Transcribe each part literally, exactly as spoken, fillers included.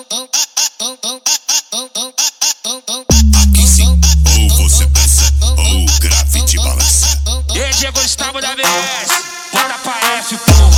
Aqui sim, ou você dança, ou o grafite balança. E aí, Diego Gustavo da B S, bora pra F, porra.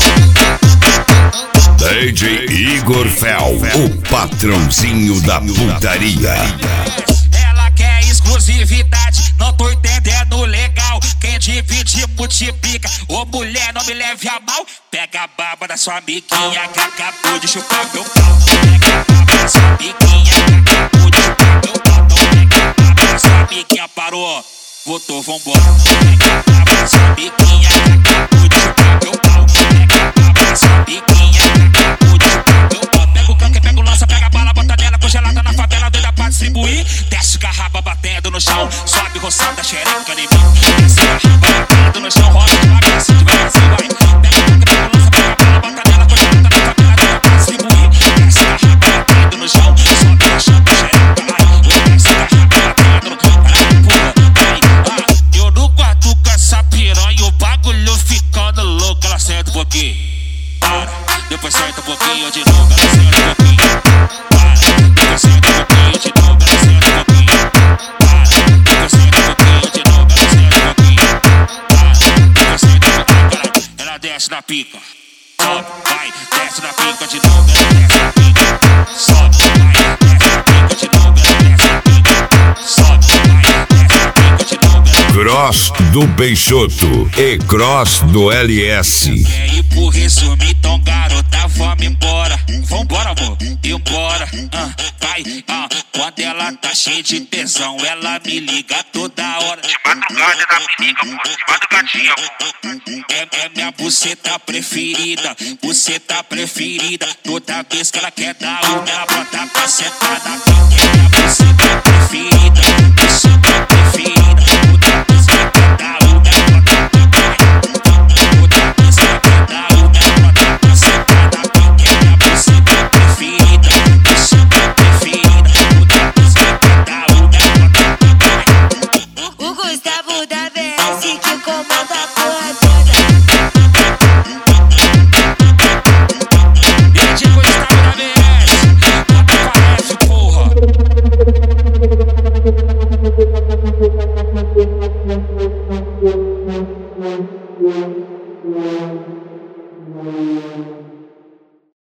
D J Igor Fel, o patrãozinho da putaria. Ela quer exclusividade, não tô entendendo legal. Quem divide multiplica, ô mulher não me leve a mal. Pega a baba da sua amiguinha que acabou de chupar meu pau. Pega a baba da sua amiguinha que acabou de chupar meu pau. Então pega a baba da sua amiguinha, parou, voltou, vambora. Pega a baba da sua amiguinha que acabou de chupar meu pau. Pega a baba da sua amiguinha que acabou de chupar meu pau. Pega o canque, pega o lança, pega a bala, bota nela, congelada na favela, doida pra distribuir. Desce garrafa batendo no chão, sobe roçando a xereca em mim. Desce garrafa batendo no chão, roda devagarzinho, devagarzinho, vai. Pega o canque, pega o lança, pega a bala, bota nela, congelada na favela, doida pra distribuir. Desce garrafa batendo no chão, sobe roçando a xereca, ai. Desce garrafa batendo no chão, ai, porra, ai, ai. Eu no quarto com essa piranha, o bagulho ficando louco. Ela senta um pouquinho, para, depois senta um pouquinho de novo, ela senta um pouquinho, para, depois senta um pouquinho de novo, ela senta um pouquinho, para, depois senta um pouquinho de novo, ela senta um pouquinho, para, depois senta um pouquinho, para, ela desce na pica, sobe, vai, desce na pica de novo, ela desce na pica, sobe, vai, desce na pica de novo, ela desce na pica, sobe, vai, desce na pica de novo, ela Cross do Peixoto e Cross do L S. É, e por resumir, então garota, vamos embora. Vambora, amor, embora. Ah, vai, ah, quando ela tá cheia de tesão, ela me liga toda hora. De madrugada ela me liga, amor, de madrugadinha, amor. É, é minha buceta preferida, buceta preferida. Toda vez que ela quer dar uma, ela bota pra sentar na pica. É minha buceta preferida, buceta preferida.